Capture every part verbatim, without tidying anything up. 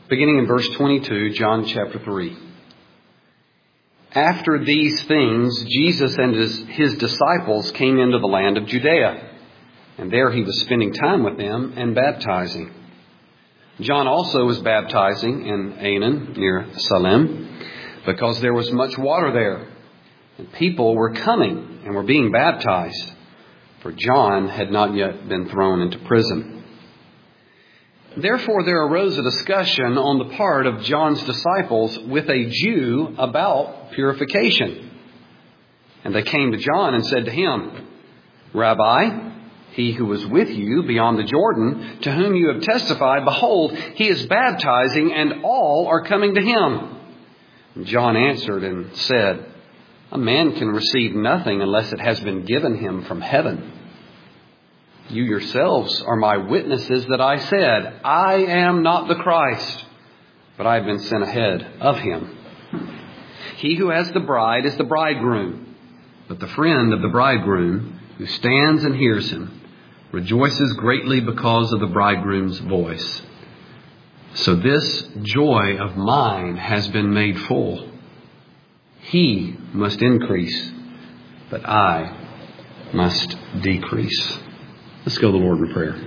Beginning in verse twenty-two, John chapter three. After these things, Jesus and his, his disciples came into the land of Judea, and there he was spending time with them and baptizing. John also was baptizing in Aenon near Salim, because there was much water there, and people were coming and were being baptized, for John had not yet been thrown into prison. Therefore there arose a discussion on the part of John's disciples with a Jew about purification. And they came to John and said to him, Rabbi, he who was with you beyond the Jordan, to whom you have testified, behold, he is baptizing, and all are coming to him. And John answered and said, A man can receive nothing unless it has been given him from heaven. You yourselves are my witnesses that I said, I am not the Christ, but I have been sent ahead of him. He who has the bride is the bridegroom, but the friend of the bridegroom, who stands and hears him, rejoices greatly because of the bridegroom's voice. So this joy of mine has been made full. He must increase, but I must decrease. Let's go to the Lord in prayer.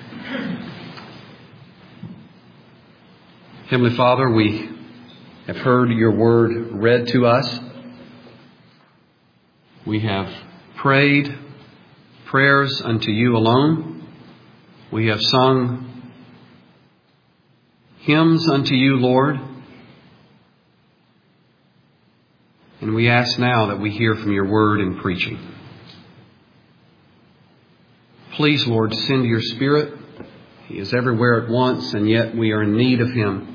Heavenly Father, we have heard your word read to us. We have prayed prayers unto you alone. We have sung hymns unto you, Lord. And we ask now that we hear from your word in preaching. Please, Lord, send your Spirit. He is everywhere at once, and yet we are in need of him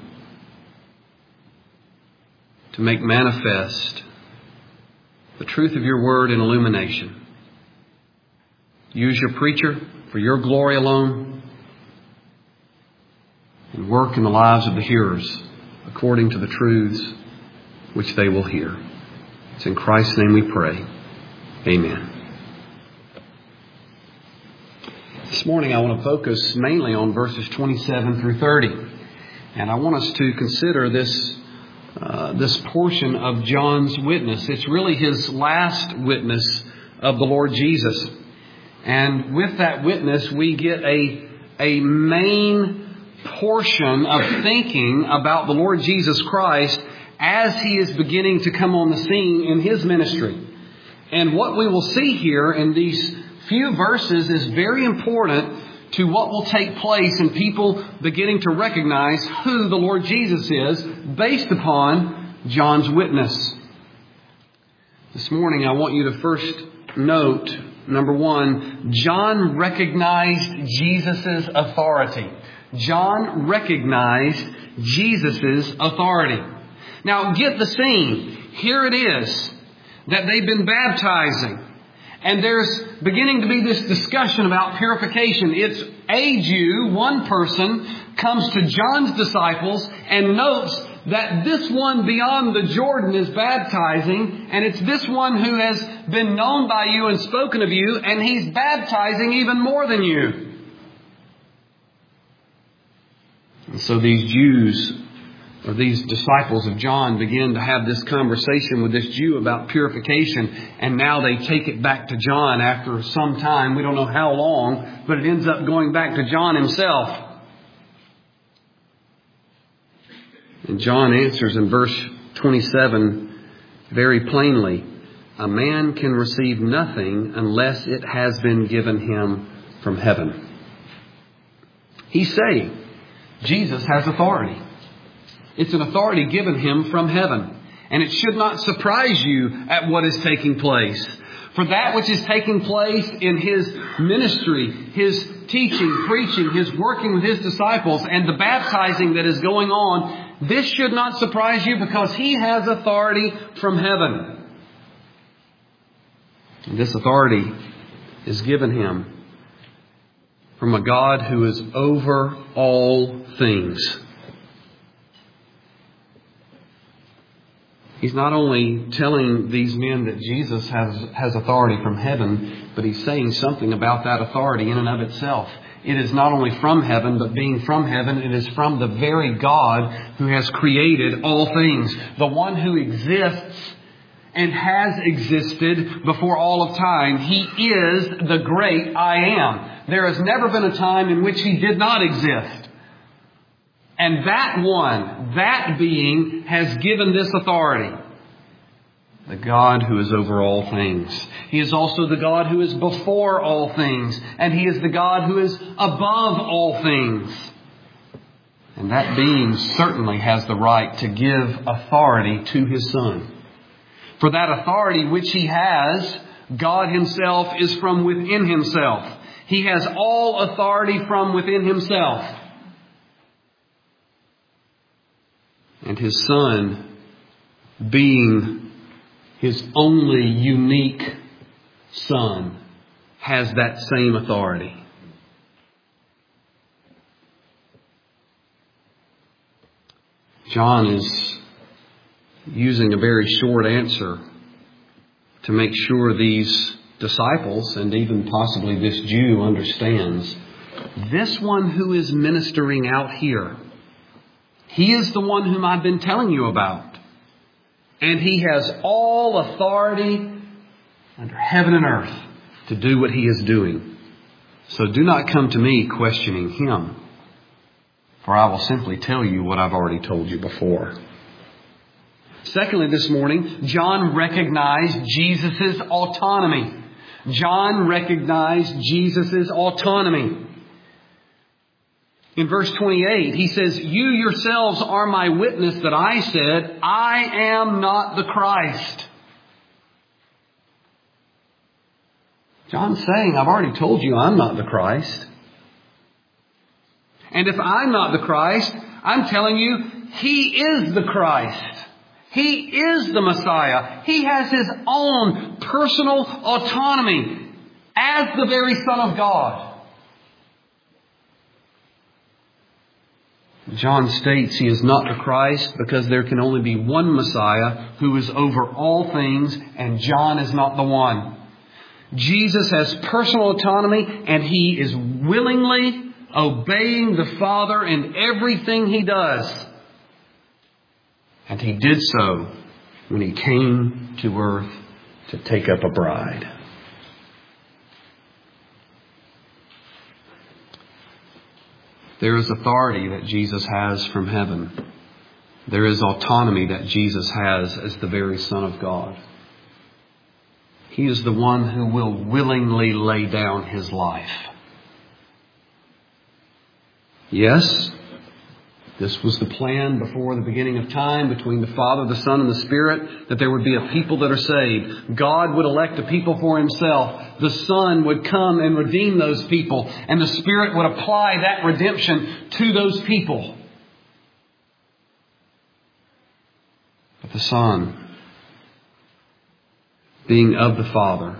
to make manifest the truth of your word in illumination. Use your preacher for your glory alone, and work in the lives of the hearers according to the truths which they will hear. It's in Christ's name we pray. Amen. This morning I want to focus mainly on verses twenty-seven through thirty. And I want us to consider this uh, this portion of John's witness. It's really his last witness of the Lord Jesus. And with that witness we get a, a main portion of thinking about the Lord Jesus Christ as he is beginning to come on the scene in his ministry. And what we will see here in these few verses is very important to what will take place in people beginning to recognize who the Lord Jesus is based upon John's witness. This morning I want you to first note, number one, John recognized Jesus' authority. John recognized Jesus' authority. Now get the scene. Here it is that they've been baptizing. And there's beginning to be this discussion about purification. It's a Jew, one person, comes to John's disciples and notes that this one beyond the Jordan is baptizing. And it's this one who has been known by you and spoken of you. And he's baptizing even more than you. And so these Jews, or these disciples of John, begin to have this conversation with this Jew about purification. And now they take it back to John after some time. We don't know how long, but it ends up going back to John himself. And John answers in verse twenty-seven very plainly, a man can receive nothing unless it has been given him from heaven. He's saying Jesus has authority. It's an authority given him from heaven. And it should not surprise you at what is taking place. For that which is taking place in his ministry, his teaching, preaching, his working with his disciples, and the baptizing that is going on, this should not surprise you because he has authority from heaven. And this authority is given him from a God who is over all things. He's not only telling these men that Jesus has, has authority from heaven, but he's saying something about that authority in and of itself. it is not only from heaven, but being from heaven, it is from the very God who has created all things. The one who exists and has existed before all of time. He is the great I am. There has never been a time in which He did not exist. And that one, that being, has given this authority. The God who is over all things. He is also the God who is before all things. And He is the God who is above all things. And that being certainly has the right to give authority to His Son. For that authority which He has, God Himself is from within Himself. He has all authority from within Himself. And His Son, being His only unique Son, has that same authority. John is using a very short answer to make sure these disciples, and even possibly this Jew, understands this one who is ministering out here, He is the one whom I've been telling you about. And He has all authority under heaven and earth to do what He is doing. So do not come to me questioning Him, for I will simply tell you what I've already told you before. Secondly, this morning, John recognized Jesus' autonomy. John recognized Jesus' autonomy. In verse twenty-eight, he says, "You yourselves are my witness that I said, I am not the Christ." John's saying, I've already told you I'm not the Christ. And if I'm not the Christ, I'm telling you, He is the Christ. He is the Messiah. He has His own personal autonomy as the very Son of God. John states He is not the Christ because there can only be one Messiah who is over all things, and John is not the one. Jesus has personal autonomy, and He is willingly obeying the Father in everything He does. And He did so when He came to earth to take up a bride. There is authority that Jesus has from heaven. There is autonomy that Jesus has as the very Son of God. He is the one who will willingly lay down His life. Yes, this was the plan before the beginning of time between the Father, the Son, and the Spirit, that there would be a people that are saved. God would elect a people for Himself. The Son would come and redeem those people. And the Spirit would apply that redemption to those people. But the Son, being of the Father,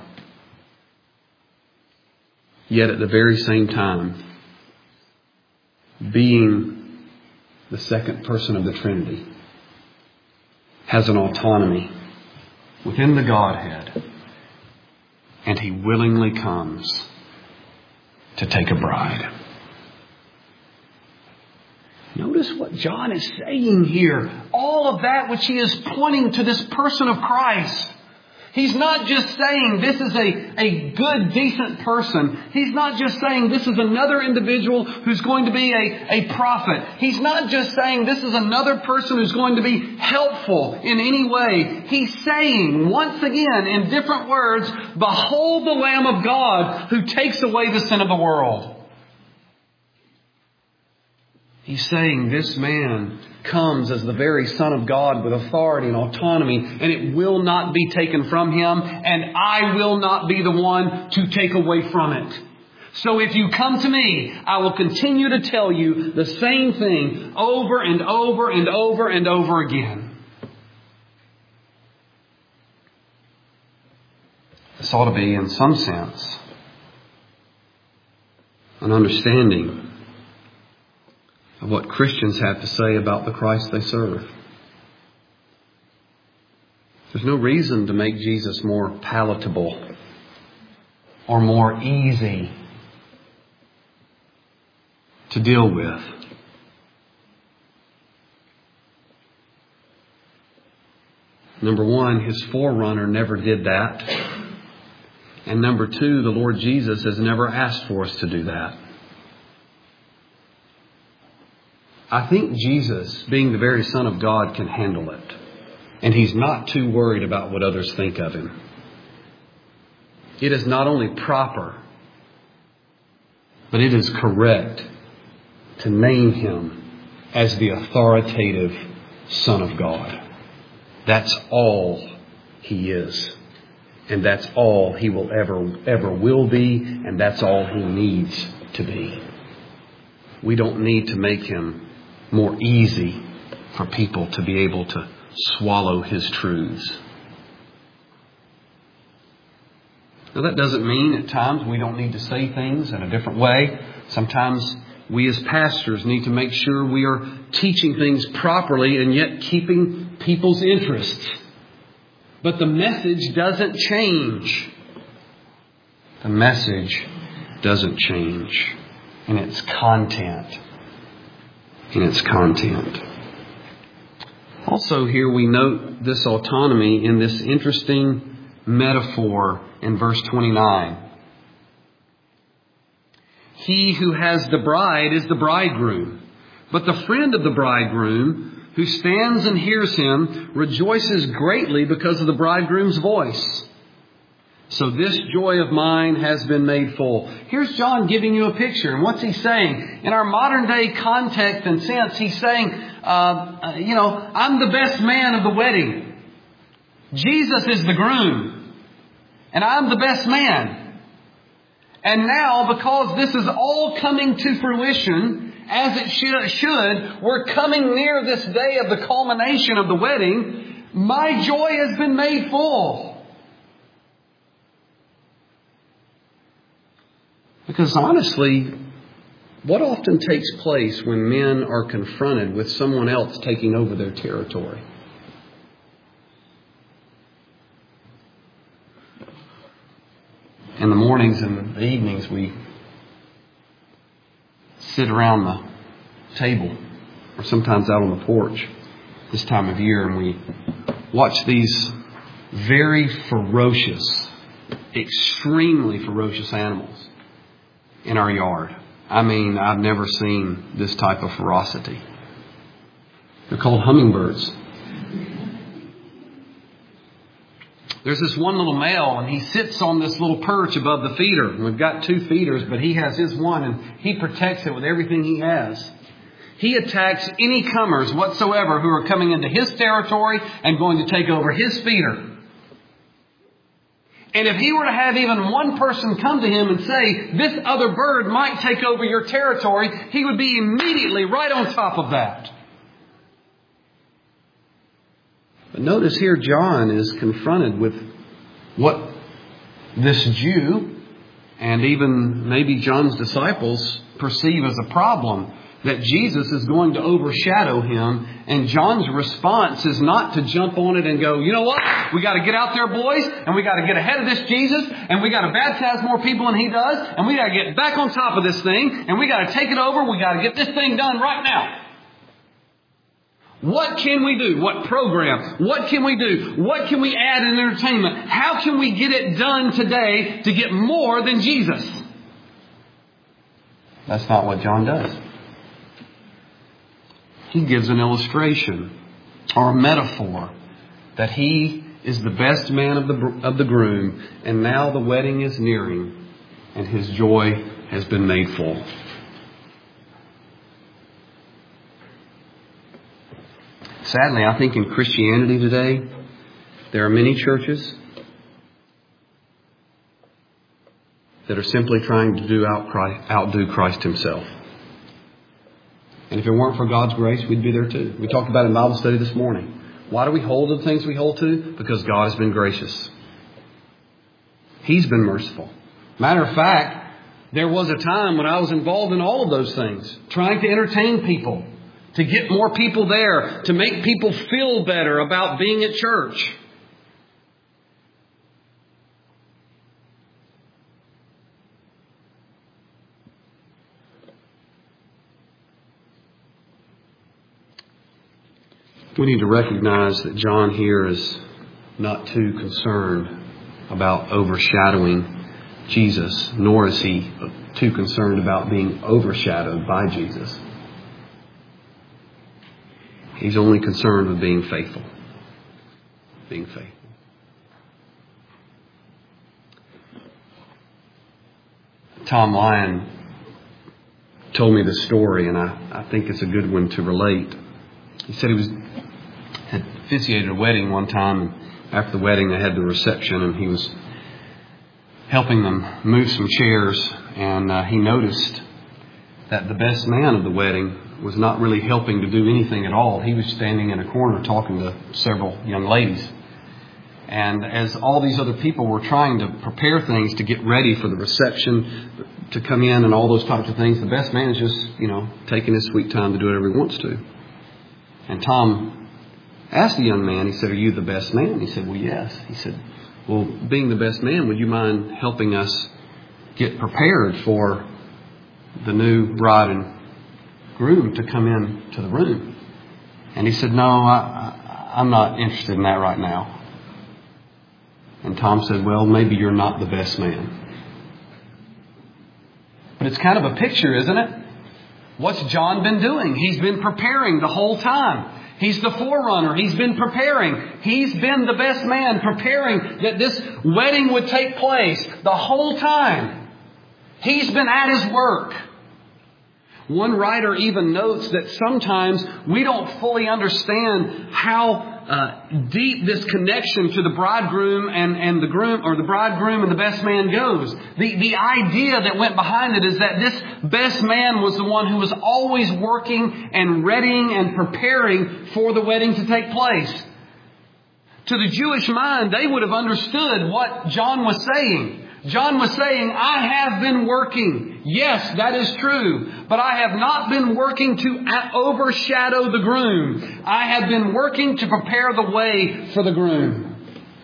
yet at the very same time, being the second person of the Trinity, has an autonomy within the Godhead, and He willingly comes to take a bride. Notice what John is saying here. All of that which he is pointing to this person of Christ. He's not just saying this is a, a good, decent person. He's not just saying this is another individual who's going to be a, a prophet. He's not just saying this is another person who's going to be helpful in any way. He's saying, once again, in different words, behold the Lamb of God who takes away the sin of the world. He's saying this man comes as the very Son of God with authority and autonomy, and it will not be taken from Him, and I will not be the one to take away from it. So if you come to me, I will continue to tell you the same thing over and over and over and over again. This ought to be, in some sense, an understanding of what Christians have to say about the Christ they serve. There's no reason to make Jesus more palatable or more easy to deal with. Number one, His forerunner never did that. And number two, the Lord Jesus has never asked for us to do that. I think Jesus, being the very Son of God, can handle it. And He's not too worried about what others think of Him. It is not only proper, but it is correct to name Him as the authoritative Son of God. That's all He is. And that's all He will ever, ever will be. And that's all He needs to be. We don't need to make Him more easy for people to be able to swallow His truths. Now, that doesn't mean at times we don't need to say things in a different way. Sometimes we as pastors need to make sure we are teaching things properly and yet keeping people's interests. But the message doesn't change. The message doesn't change in its content. In its content. Also here we note this autonomy in this interesting metaphor in verse twenty-nine. He who has the bride is the bridegroom, but the friend of the bridegroom who stands and hears him rejoices greatly because of the bridegroom's voice. So this joy of mine has been made full. Here's John giving you a picture. And what's he saying? In our modern day context and sense, he's saying, uh, uh, you know, I'm the best man of the wedding. Jesus is the groom. And I'm the best man. And now, because this is all coming to fruition, as it should, should, we're coming near this day of the culmination of the wedding. My joy has been made full. Because honestly, what often takes place when men are confronted with someone else taking over their territory? In the mornings and the evenings, we sit around the table, or sometimes out on the porch this time of year, and we watch these very ferocious, extremely ferocious animals in our yard. I mean, I've never seen this type of ferocity. They're called hummingbirds. There's this one little male, and he sits on this little perch above the feeder. And we've got two feeders, but he has his one, and he protects it with everything he has. He attacks any comers whatsoever who are coming into his territory and going to take over his feeder. And if he were to have even one person come to him and say, this other bird might take over your territory, he would be immediately right on top of that. But notice here, John is confronted with what this Jew and even maybe John's disciples perceive as a problem, that Jesus is going to overshadow him. And John's response is not to jump on it and go, you know what? We got to get out there, boys, and we got to get ahead of this Jesus, and we got to baptize more people than he does, and we got to get back on top of this thing, and we got to take it over. We got to get this thing done right now. What can we do? What program? What can we do? What can we add in entertainment? How can we get it done today to get more than Jesus? That's not what John does. He gives an illustration or a metaphor that he is the best man of the of the groom, and now the wedding is nearing, and his joy has been made full. Sadly, I think in Christianity today, there are many churches that are simply trying to do out Christ, outdo Christ himself. And if it weren't for God's grace, we'd be there too. We talked about it in Bible study this morning. Why do we hold to the things we hold to? Because God has been gracious. He's been merciful. Matter of fact, there was a time when I was involved in all of those things, trying to entertain people, to get more people there, to make people feel better about being at church. We need to recognize that John here is not too concerned about overshadowing Jesus, nor is he too concerned about being overshadowed by Jesus. He's only concerned with being faithful. Being faithful. Tom Lyon told me this story, and I, I think it's a good one to relate. He said he was had officiated a wedding one time, and after the wedding they had the reception, and he was helping them move some chairs, and uh, he noticed that the best man of the wedding was not really helping to do anything at all. He was standing in a corner talking to several young ladies. And as all these other people were trying to prepare things to get ready for the reception, to come in and all those types of things, the best man is just, you know, taking his sweet time to do whatever he wants to. And Tom asked the young man, he said, "Are you the best man?" He said, "Well, yes." He said, "Well, being the best man, would you mind helping us get prepared for the new bride and groom to come in to the room?" And he said, "No, I, I, I'm not interested in that right now." And Tom said, "Well, maybe you're not the best man." But it's kind of a picture, isn't it? What's John been doing? He's been preparing the whole time. He's the forerunner. He's been preparing. He's been the best man, preparing that this wedding would take place the whole time. He's been at his work. One writer even notes that sometimes we don't fully understand how uh, deep this connection to the bridegroom and, and the groom, or the bridegroom and the best man goes. The, the idea that went behind it is that this best man was the one who was always working and readying and preparing for the wedding to take place. To the Jewish mind, they would have understood what John was saying. John was saying, "I have been working. Yes, that is true. But I have not been working to overshadow the groom. I have been working to prepare the way for the groom."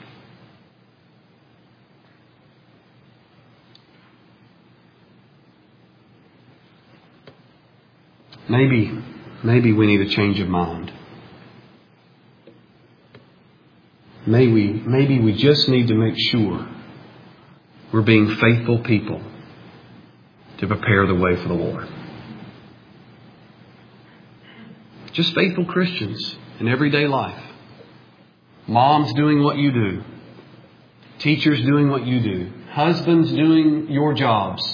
Maybe, maybe we need a change of mind. Maybe we, maybe we just need to make sure we're being faithful people to prepare the way for the Lord. Just faithful Christians in everyday life. Moms doing what you do. Teachers doing what you do. Husbands doing your jobs.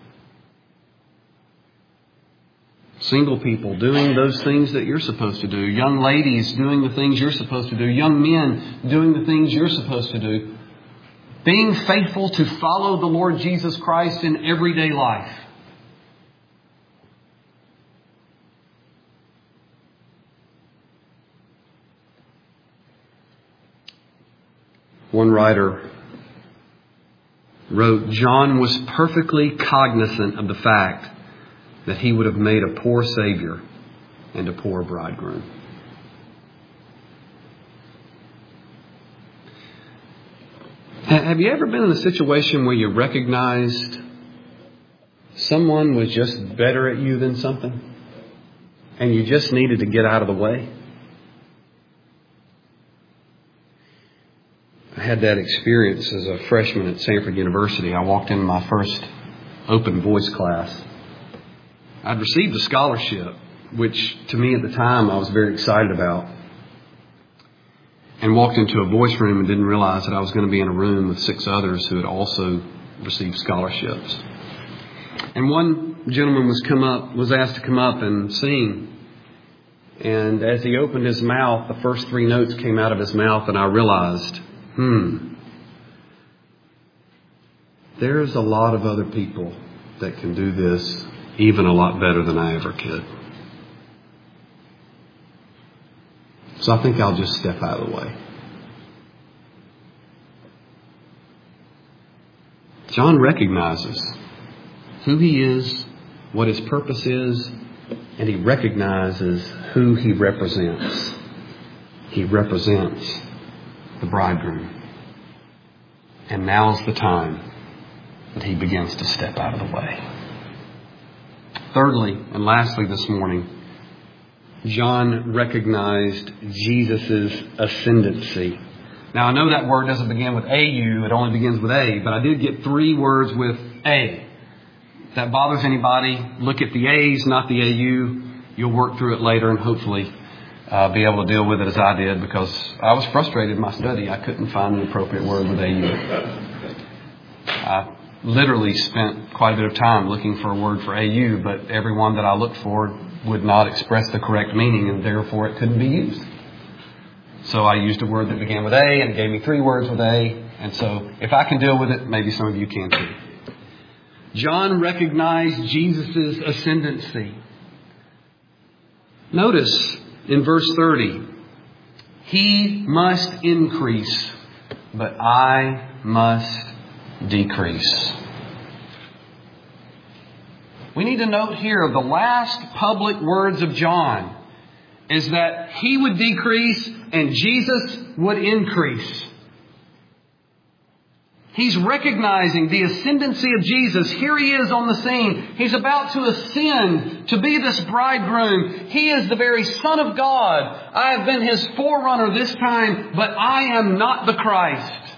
Single people doing those things that you're supposed to do. Young ladies doing the things you're supposed to do. Young men doing the things you're supposed to do. Being faithful to follow the Lord Jesus Christ in everyday life. One writer wrote, "John was perfectly cognizant of the fact that he would have made a poor Savior and a poor bridegroom." Have you ever been in a situation where you recognized someone was just better at you than something, and you just needed to get out of the way? I had that experience as a freshman at Samford University. I walked into my first open voice class. I'd received a scholarship, which to me at the time I was very excited about. And walked into a voice room and didn't realize that I was going to be in a room with six others who had also received scholarships. And one gentleman was come up, was asked to come up and sing. And as he opened his mouth, the first three notes came out of his mouth, and I realized, hmm, there's a lot of other people that can do this even a lot better than I ever could. So I think I'll just step out of the way. John recognizes who he is, what his purpose is, and he recognizes who he represents. He represents the bridegroom. And now's the time that he begins to step out of the way. Thirdly, and lastly this morning, John recognized Jesus' ascendancy. Now, I know that word doesn't begin with A U, it only begins with A, but I did get three words with A. If that bothers anybody, look at the A's, not the A U. You'll work through it later and hopefully uh, be able to deal with it as I did, because I was frustrated in my study. I couldn't find an appropriate word with A U. I literally spent quite a bit of time looking for a word for A U, but every one that I looked for would not express the correct meaning, and therefore it couldn't be used. So I used a word that began with A, and it gave me three words with A. And so if I can deal with it, maybe some of you can too. John recognized Jesus' ascendancy. Notice in verse thirty, he must increase, but I must decrease. We need to note here the last public words of John is that he would decrease and Jesus would increase. He's recognizing the ascendancy of Jesus. Here he is on the scene. He's about to ascend to be this bridegroom. He is the very Son of God. I have been his forerunner this time, but I am not the Christ.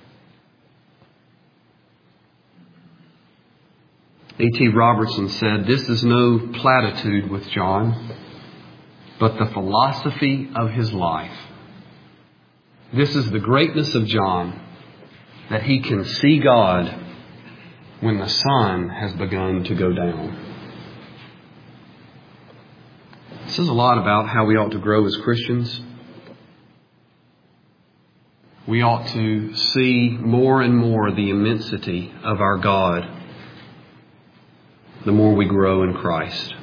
A T Robertson said, "This is no platitude with John, but the philosophy of his life." This is the greatness of John, that he can see God when the sun has begun to go down. This is a lot about how we ought to grow as Christians. We ought to see more and more the immensity of our God the more we grow in Christ.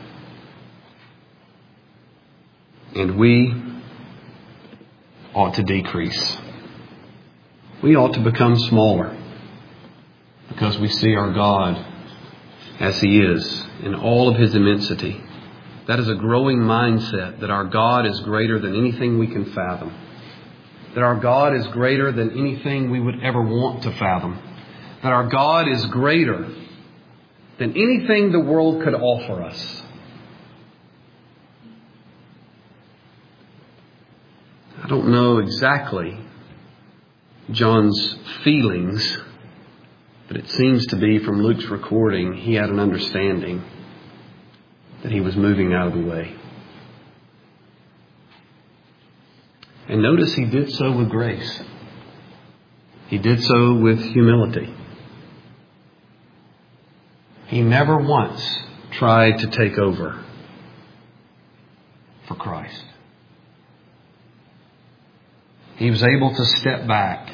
And we ought to decrease. We ought to become smaller because we see our God as He is in all of His immensity. That is a growing mindset, that our God is greater than anything we can fathom. That our God is greater than anything we would ever want to fathom. That our God is greater than anything the world could offer us. I don't know exactly John's feelings, but it seems to be from Luke's recording, he had an understanding that he was moving out of the way. And notice he did so with grace. He did so with humility. He never once tried to take over for Christ. He was able to step back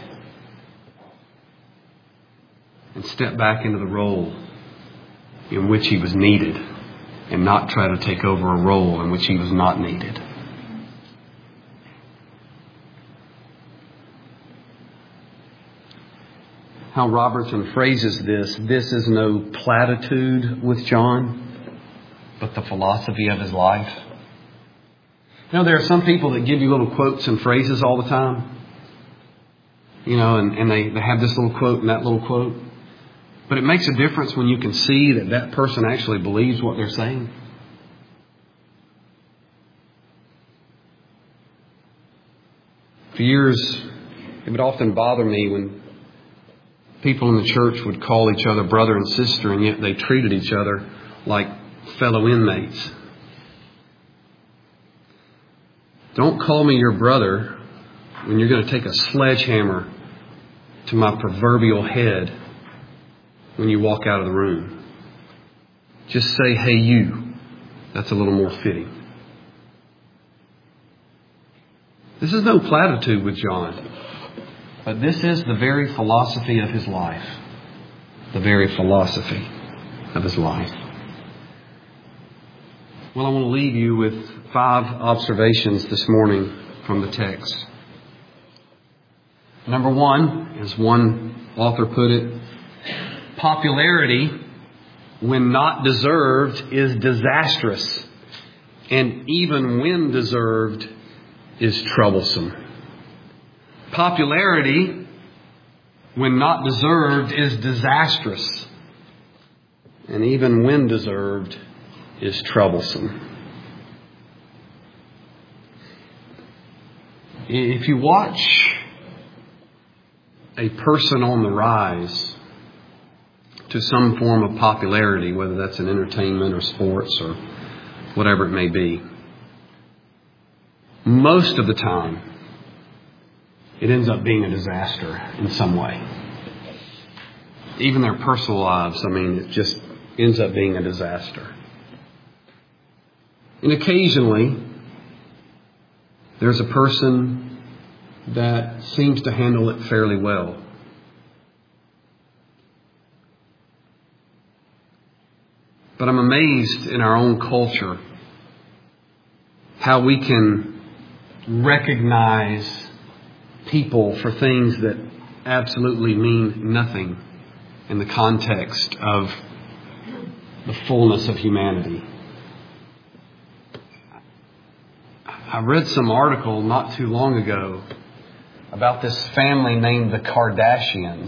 and step back into the role in which he was needed and not try to take over a role in which he was not needed. How Robertson phrases this, this is no platitude with John, but the philosophy of his life. You know, there are some people that give you little quotes and phrases all the time. You know, and, and they, they have this little quote and that little quote. But it makes a difference when you can see that that person actually believes what they're saying. For years, it would often bother me when people in the church would call each other brother and sister, and yet they treated each other like fellow inmates. Don't call me your brother when you're going to take a sledgehammer to my proverbial head when you walk out of the room. Just say, hey, you. That's a little more fitting. This is no platitude with John, but this is the very philosophy of his life. The very philosophy of his life. Well, I want to leave you with five observations this morning from the text. Number one, as one author put it, popularity, when not deserved, is disastrous. And even when deserved, is troublesome. Popularity, when not deserved, is disastrous. And even when deserved, is troublesome. If you watch a person on the rise to some form of popularity, whether that's in entertainment or sports or whatever it may be, most of the time it ends up being a disaster in some way. Even their personal lives, I mean, it just ends up being a disaster. And occasionally, there's a person that seems to handle it fairly well. But I'm amazed in our own culture how we can recognize people for things that absolutely mean nothing in the context of the fullness of humanity. I read some article not too long ago about this family named the Kardashians.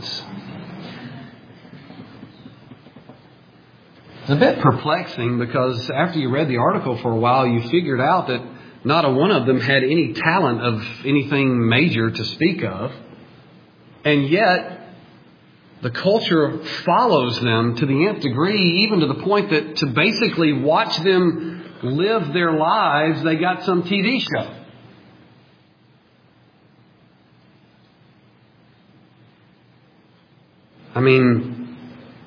It's a bit perplexing because after you read the article for a while, you figured out that not a one of them had any talent of anything major to speak of. And yet, the culture follows them to the nth degree, even to the point that to basically watch them live their lives, they got some T V show. I mean,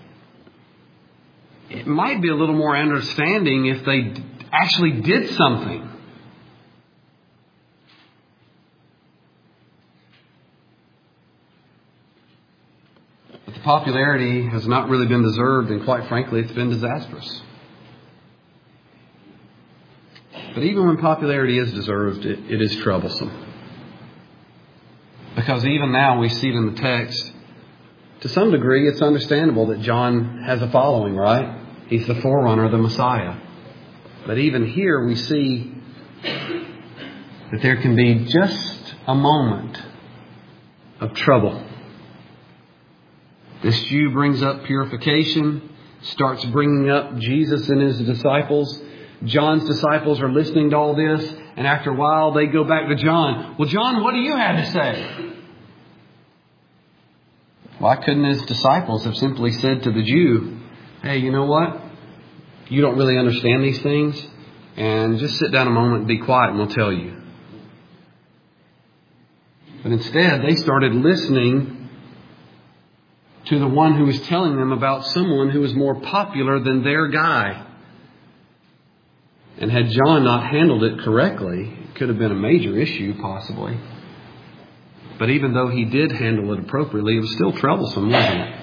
it might be a little more understanding if they actually did something. But the popularity has not really been deserved, and quite frankly, it's been disastrous. But even when popularity is deserved, it, it is troublesome. Because even now we see it in the text, to some degree it's understandable that John has a following, right? He's the forerunner of the Messiah. But even here we see that there can be just a moment of trouble. This Jew brings up purification, starts bringing up Jesus and his disciples. John's disciples are listening to all this, and after a while they go back to John. Well, John, what do you have to say? Why couldn't his disciples have simply said to the Jew, hey, you know what? You don't really understand these things, and just sit down a moment and be quiet and we'll tell you. But instead, they started listening to the one who was telling them about someone who was more popular than their guy. And had John not handled it correctly, it could have been a major issue, possibly. But even though he did handle it appropriately, it was still troublesome, wasn't it?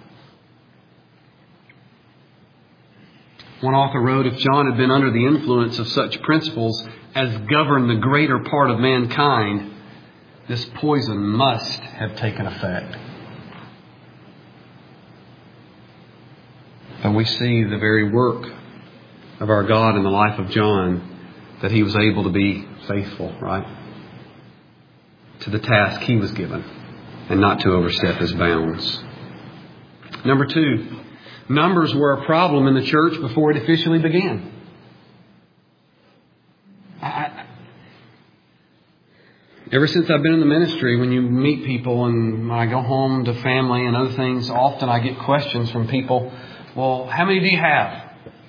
One author wrote, if John had been under the influence of such principles as govern the greater part of mankind, this poison must have taken effect. And we see the very work of our God in the life of John, that he was able to be faithful, right, to the task he was given and not to overstep his bounds. Number two, numbers were a problem in the church before it officially began. I, ever since I've been in the ministry, when you meet people and when I go home to family and other things, often I get questions from people, well, how many do you have?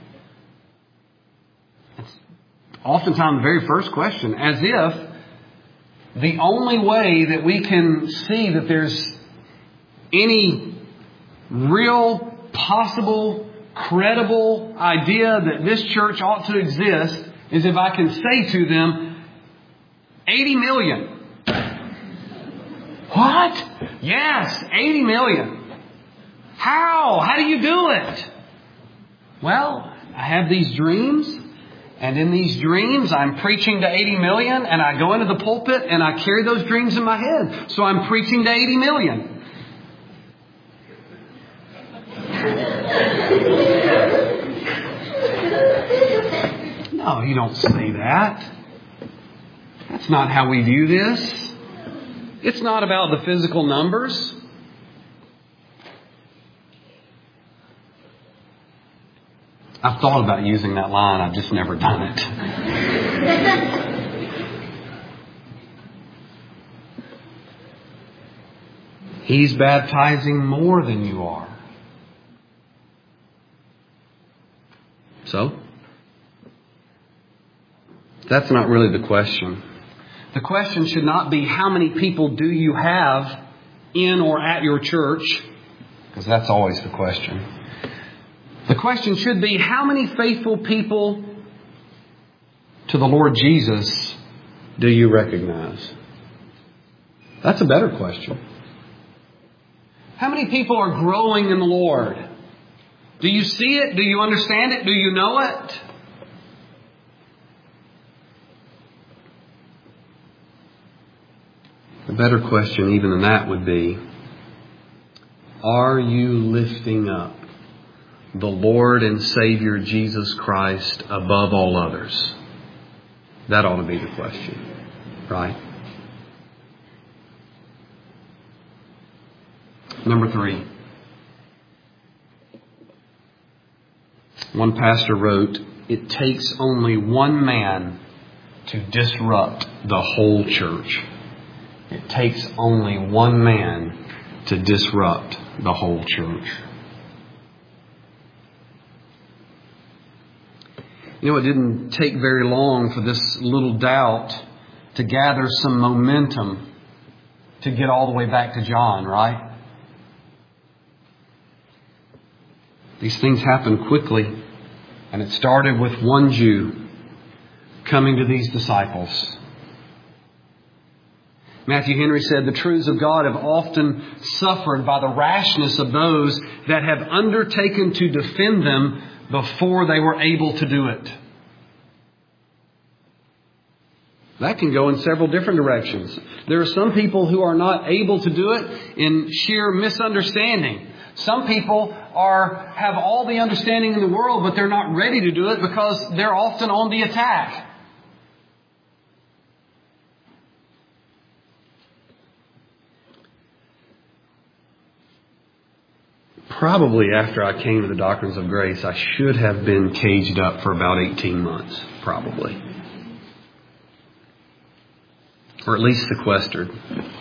Oftentimes the very first question, as if the only way that we can see that there's any real, possible, credible idea that this church ought to exist is if I can say to them, eighty million. What? Yes, eighty million. How? How do you do it? Well, I have these dreams. And in these dreams, I'm preaching to eighty million, and I go into the pulpit and I carry those dreams in my head. So I'm preaching to eighty million. No, you don't say that. That's not how we view this. It's not about the physical numbers. I've thought about using that line. I've just never done it. He's baptizing more than you are. So, that's not really the question. The question should not be how many people do you have in or at your church, because that's always the question. The question should be how many faithful people to the Lord Jesus do you recognize? That's a better question. How many people are growing in the Lord? Do you see it? Do you understand it? Do you know it? A better question even than that would be, are you lifting up the Lord and Savior Jesus Christ above all others? That ought to be the question, right? Number three. One pastor wrote, it takes only one man to disrupt the whole church. It takes only one man to disrupt the whole church. You know, it didn't take very long for this little doubt to gather some momentum to get all the way back to John, right? These things happen quickly, and it started with one Jew coming to these disciples. Matthew Henry said, the truths of God have often suffered by the rashness of those that have undertaken to defend them before they were able to do it. That can go in several different directions. There are some people who are not able to do it in sheer misunderstanding. Some people are have all the understanding in the world, but they're not ready to do it because they're often on the attack. Probably after I came to the doctrines of grace, I should have been caged up for about eighteen months, probably. Or at least sequestered.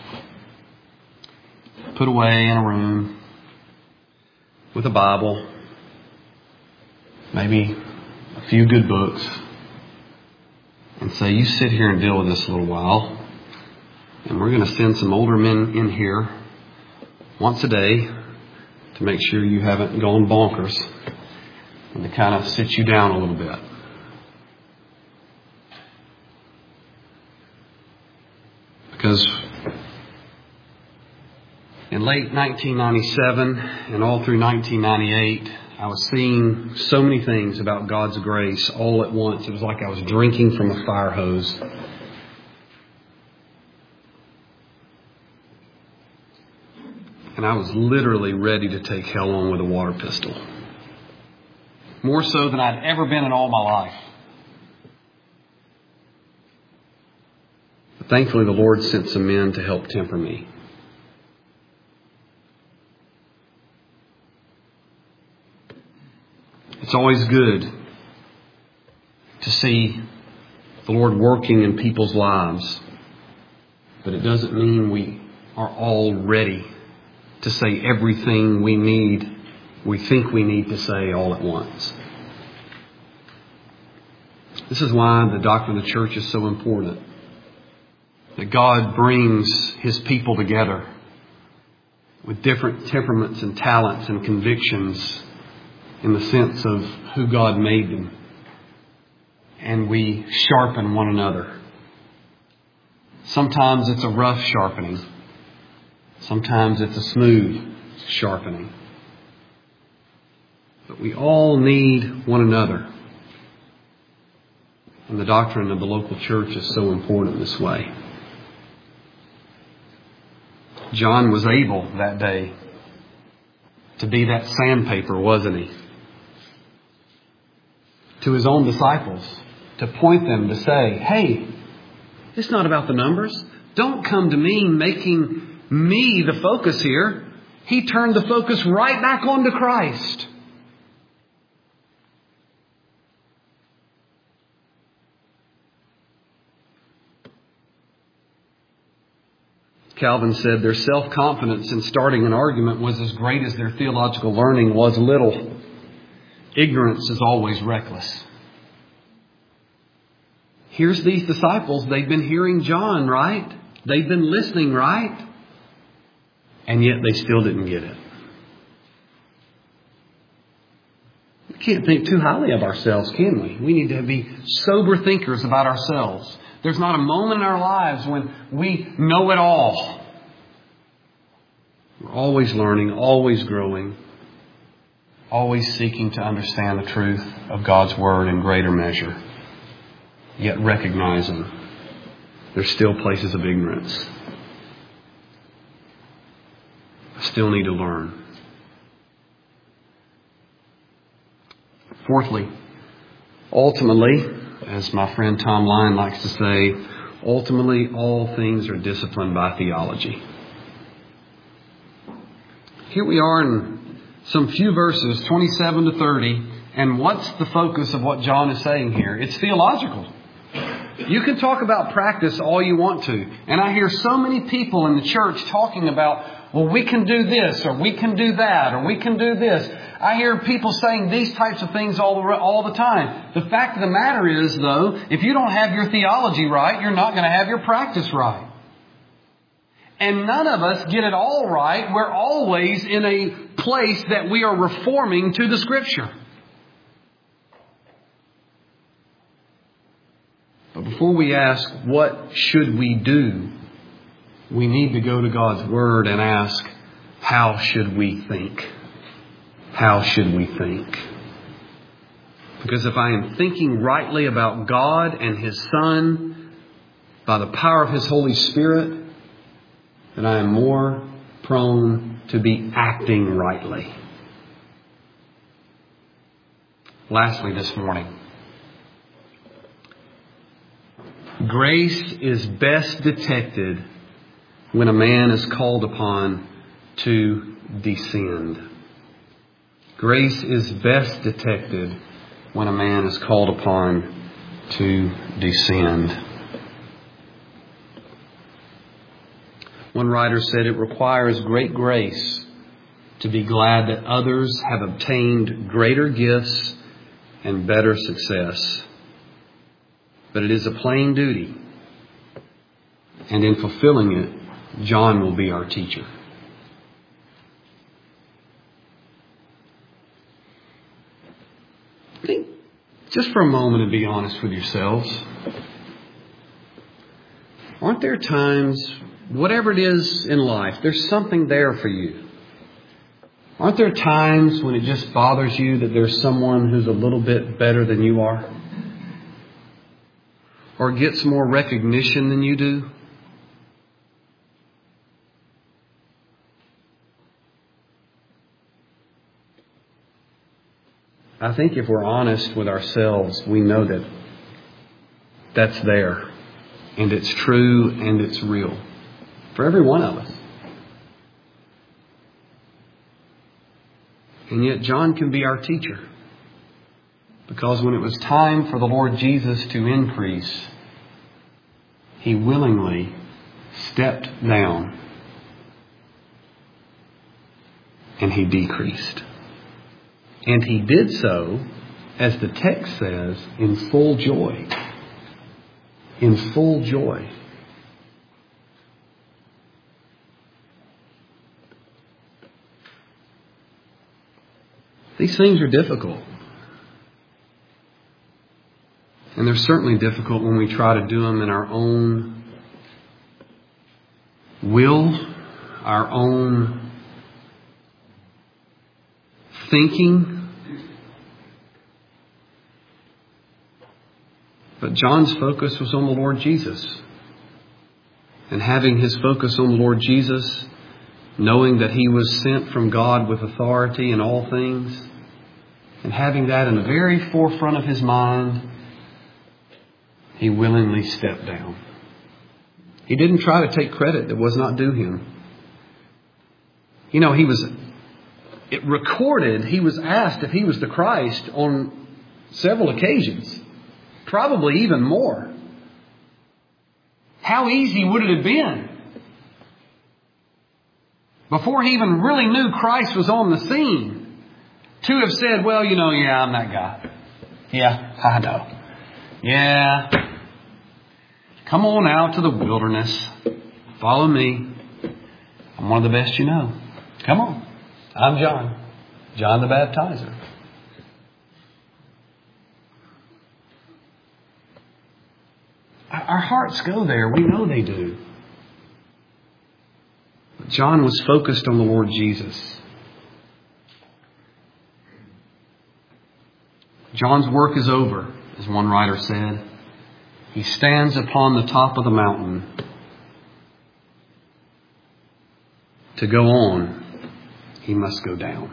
Put away in a room with a Bible, maybe a few good books, and say, you sit here and deal with this a little while, and we're going to send some older men in here once a day to make sure you haven't gone bonkers and to kind of sit you down a little bit. Because in late nineteen ninety-seven and all through nineteen ninety-eight, I was seeing so many things about God's grace all at once. It was like I was drinking from a fire hose. And I was literally ready to take hell on with a water pistol. More so than I'd ever been in all my life. But thankfully, the Lord sent some men to help temper me. It's always good to see the Lord working in people's lives. But it doesn't mean we are all ready to say everything we need, we think we need to say all at once. This is why the doctrine of the church is so important. That God brings His people together with different temperaments and talents and convictions in the sense of who God made them. And we sharpen one another. Sometimes it's a rough sharpening. Sometimes it's a smooth sharpening. But we all need one another. And the doctrine of the local church is so important this way. John was able that day to be that sandpaper, wasn't he? To his own disciples, to point them to say, hey, it's not about the numbers. Don't come to me making me the focus here. He turned the focus right back onto Christ. Calvin said their self-confidence in starting an argument was as great as their theological learning was little. Ignorance is always reckless. Here's these disciples. They've been hearing John, right? They've been listening, right? And yet they still didn't get it. We can't think too highly of ourselves, can we? We need to be sober thinkers about ourselves. There's not a moment in our lives when we know it all. We're always learning, always growing, always seeking to understand the truth of God's Word in greater measure, yet recognizing there's still places of ignorance. I still need to learn. Fourthly, ultimately, as my friend Tom Lyon likes to say, ultimately all things are disciplined by theology. Here we are in some few verses, twenty-seven to thirty, and what's the focus of what John is saying here? It's theological. You can talk about practice all you want to, and I hear so many people in the church talking about, well, we can do this, or we can do that, or we can do this. I hear people saying these types of things all the, all the time. The fact of the matter is, though, if you don't have your theology right, you're not going to have your practice right. And none of us get it all right. We're always in a place that we are reforming to the Scripture. But before we ask, what should we do? We need to go to God's Word and ask, how should we think? How should we think? Because if I am thinking rightly about God and His Son by the power of His Holy Spirit, then I am more prone to be acting rightly. Lastly this morning, grace is best detected when a man is called upon to descend. Grace is best detected when a man is called upon to descend. One writer said it requires great grace to be glad that others have obtained greater gifts and better success. But it is a plain duty, and in fulfilling it, John will be our teacher. Think just for a moment and be honest with yourselves. Aren't there times, whatever it is in life, there's something there for you? Aren't there times when it just bothers you that there's someone who's a little bit better than you are? Or gets more recognition than you do? I think if we're honest with ourselves, we know that that's there. And it's true and it's real. For every one of us. And yet John can be our teacher. Because when it was time for the Lord Jesus to increase, He willingly stepped down and He decreased. And He did so, as the text says, in full joy. In full joy. These things are difficult. And they're certainly difficult when we try to do them in our own will, our own thinking. But John's focus was on the Lord Jesus. And having his focus on the Lord Jesus, knowing that He was sent from God with authority in all things, and having that in the very forefront of his mind, he willingly stepped down. He didn't try to take credit that was not due him. You know, he was it recorded, he was asked if he was the Christ on several occasions. Probably even more. How easy would it have been before he even really knew Christ was on the scene, to have said, well, you know, yeah, I'm that guy. Yeah, I know. Yeah. Come on out to the wilderness. Follow me. I'm one of the best you know. Come on. I'm John. John the Baptizer. Our hearts go there. We know they do. But John was focused on the Lord Jesus. John's work is over, as one writer said. He stands upon the top of the mountain. To go on, he must go down.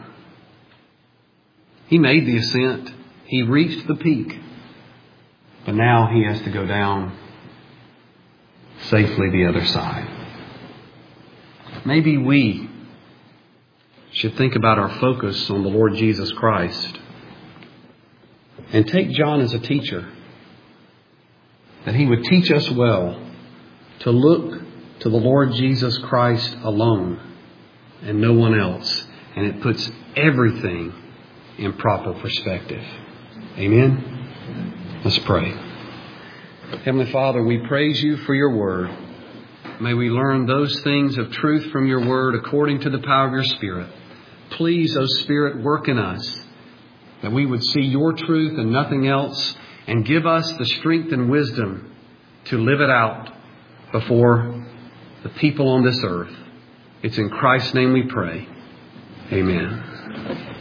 He made the ascent. He reached the peak. But now he has to go down safely the other side. Maybe we should think about our focus on the Lord Jesus Christ and take John as a teacher, that he would teach us well to look to the Lord Jesus Christ alone and no one else. And it puts everything in proper perspective. Amen? Let's pray. Heavenly Father, we praise you for your word. May we learn those things of truth from your word according to the power of your Spirit. Please, O Spirit, work in us that we would see your truth and nothing else, and give us the strength and wisdom to live it out before the people on this earth. It's in Christ's name we pray. Amen.